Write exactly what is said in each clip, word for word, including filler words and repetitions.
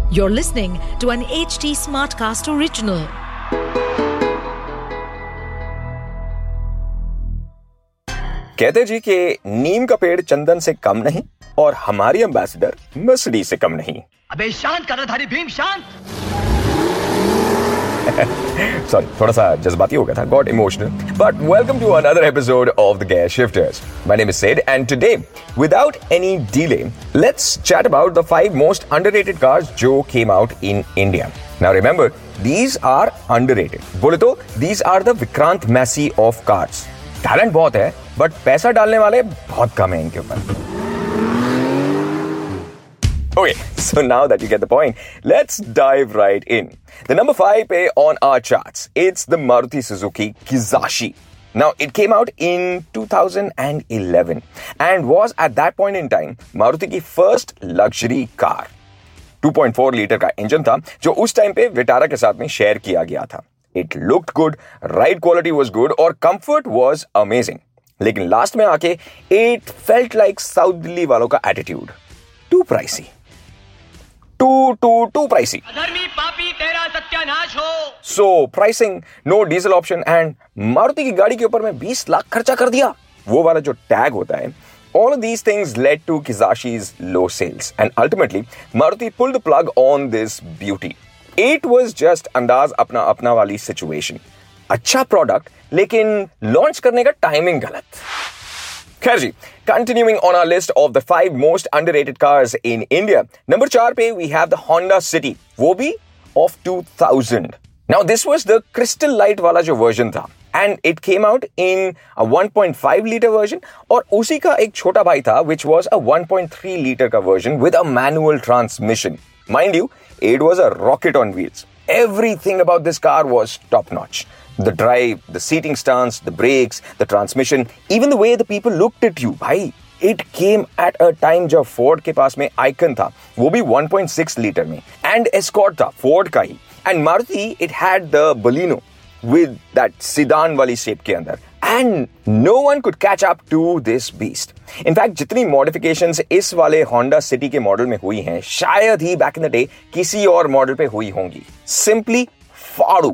You're listening to an H T Smartcast original. कहते जी कि नीम का पेड़ चंदन से कम नहीं और हमारी एम्बेसडर मर्सिडीज से कम नहीं। अबे शांत कर्णधारी भीम, शांत। सॉरी, थोड़ा सा जज्बाती हो गया था, got emotional. But welcome to another episode of the gear shifters. My name is Sid and today without any delay let's chat about the five most underrated cars जो came out in India. Now remember, these are underrated. बोले तो these are the Vikrant Massey of cars. Talent बहुत है but पैसा डालने वाले बहुत कम है इनके ऊपर। Okay, so now that you get the point, let's dive right in. The number five pay on our charts, it's the Maruti Suzuki Kizashi. Now, it came out in two thousand eleven and was at that point in time Maruti की first luxury car. two point four litre का engine था जो उस time पे Vitara के साथ में share किया गया था. It looked good, ride quality was good और comfort was amazing. लेकिन लास्ट में आके it felt like south Delhi वालों का attitude. Too pricey. Too, too, too pricey. अधर्मी पापी तेरा सत्यानाश हो. So, pricing, no diesel option and Maruti की गाड़ी के ऊपर में बीस लाख खर्चा कर दिया. वो वाला जो टैग होता है. All of these things led to Kizashi's low sales and ultimately Maruti pulled the plug on this beauty. It was just अंदाज अपना अपना वाली situation. अच्छा प्रोडक्ट लेकिन लॉन्च करने का टाइमिंग गलत. खैर जी, continuing on our list of the five most underrated cars in India, number four पे we have the Honda City, वो भी of two thousand. Now this was the Crystal Light वाला जो version था and it came out in a one point five liter version और उसी का एक छोटा भाई था which was a one point three liter का version with a manual transmission. Mind you, it was a rocket on wheels. Everything about this car was top notch. The drive, the seating stance, the brakes, the transmission, even the way the people looked at you, भाई, it came at a time जब Ford के पास में Icon था, वो भी one point six litre में, and Escort था, Ford का ही, and Maruti, it had the Baleno with that sedan वाली shape के अंदर, and no one could catch up to this beast. In fact, जितनी modifications इस वाले Honda City के मॉडल में हुई हैं, शायद ही back in the day किसी और मॉडल पे हुई होंगी. Simply फाड़ू.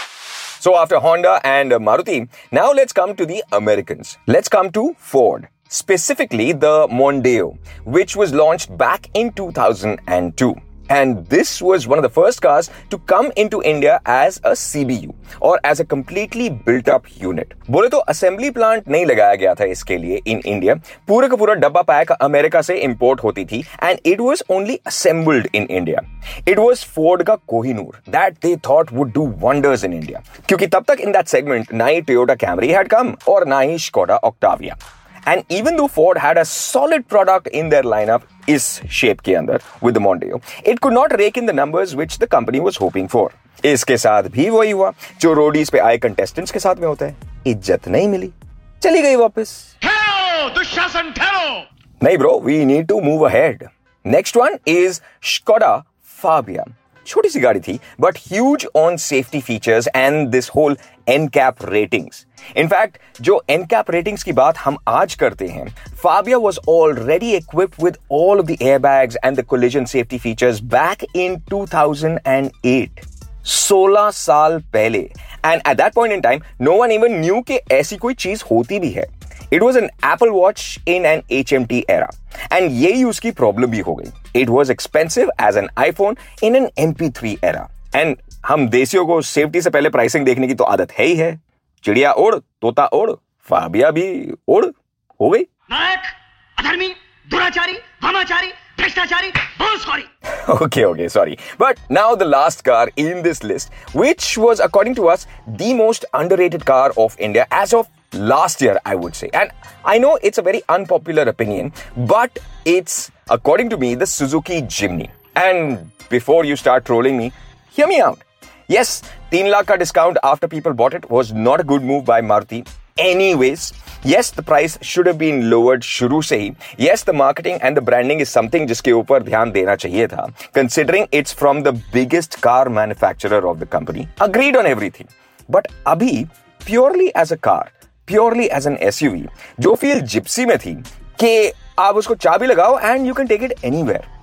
So after Honda and Maruti, now let's come to the Americans. Let's come to Ford. Specifically the Mondeo, which was launched back in two thousand two. And this was one of the first cars to come into India as a C B U or as a completely built up unit. बोले तो assembly plant नहीं लगाया गया था इसके लिए in India. पूरा का पूरा डब्बा पैक अमेरिका से import होती थी and it was only assembled in India. It was Ford का Kohinoor that they thought would do wonders in India. क्योंकि तब तक in that segment ना ही Toyota Camry had come और ना ही Skoda Octavia. And even though Ford had a solid product in their lineup इस shape के अंदर with the Mondeo, it could not rake in the numbers which the company was hoping for. इसके साथ भी वही हुआ जो रोडीज पे आए contestants के साथ में होता है. इज्जत नहीं मिली, चली गई वापस. ठहरो दुशासन, ठहरो. नहीं bro, we need to move ahead. Next one is Skoda Fabia. छोटी सी गाड़ी थी but huge on safety features and this whole N CAP ratings. In fact, जो N CAP ratings की बात हम आज करते हैं, Fabia was already equipped with all of the airbags and the collision safety features back in two thousand eight. सोलह साल पहले. And at that point in time, no one even knew कि ऐसी कोई चीज होती भी है. It was an Apple Watch in an H M T era. And यही उसकी प्रॉब्लम भी हो गई. It was expensive as an iPhone in an M P three era. And हम देसियों को सेफ्टी से पहले प्राइसिंग देखने की तो आदत है ही है. चिड़िया उड़, तोता उड़, फाबिया भी उड़, हो गई. नायक, अधर्मी, दुराचारी, वामाचारी, भ्रष्टाचारी, बहुत sorry. Okay, okay, sorry. But now the last car in this list, which was according to us the most underrated car of India as of last year, I would say. And I know it's a very unpopular opinion, but it's, according to me, the Suzuki Jimny. And before you start trolling me, hear me out. Yes, तीन लाख का discount after people bought it was not a good move by Maruti. Anyways, yes, the price should have been lowered शुरू से ही. Yes, the marketing and the branding is something जिसके ऊपर ध्यान देना चाहिए था, considering it's from the biggest car manufacturer of the company. Agreed on everything. But अभी purely as a car, purely as an S U V, जो feel gypsy में थी कि आप उसको चाबी लगाओ and you can take it anywhere.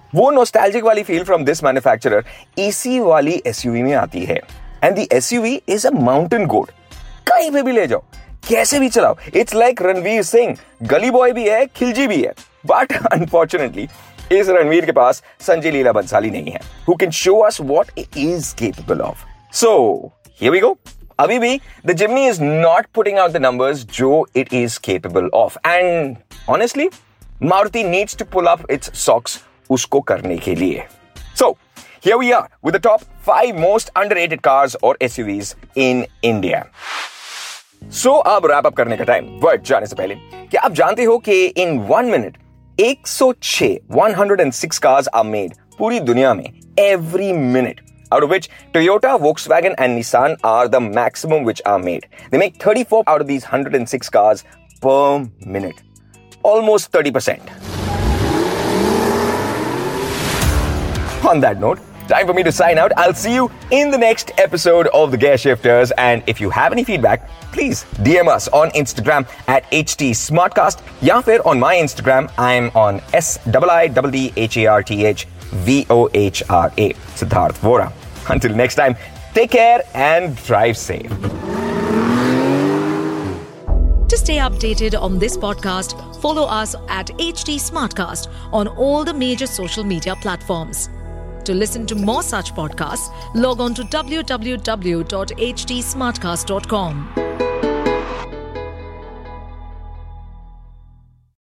वो नॉस्टैल्जिक वाली feel from this manufacturer AC वाली एसयूवी में आती है. And the SUV is a mountain goat. कहीं पे भी ले जाओ, कैसे भी चलाओ. It's like Ranveer Singh. गली बॉय भी है, खिलजी भी है. बट अनफॉर्चुनेटली इस रणवीर के पास संजय लीला बंसाली नहीं है, who can show us what it is capable of. So, here we go. अभी भी the Jimny is not putting out the numbers जो it is capable of. And honestly, Maruti needs to pull up its socks उसको करने के लिए. So, here we are with the top five most underrated cars or S U Vs in India. So, अब wrap up करने का time. But जाने से पहले, क्या आप जानते हो कि in one minute one oh six, one hundred six cars are made पूरी दुनिया में every minute, out of which Toyota, Volkswagen and Nissan are the maximum which are made. They make thirty-four out of these one hundred six cars per minute. Almost thirty percent. On that note, time for me to sign out. I'll see you in the next episode of The Gear Shifters. And if you have any feedback, please D M us on Instagram at H T Smartcast. Ya fir on my Instagram, I'm on S I I D D H A R T H V O H R A, Siddharth Vora. Until next time, take care and drive safe. To stay updated on this podcast, follow us at H T Smartcast on all the major social media platforms. To listen to more such podcasts, log on to w w w dot h t smartcast dot com.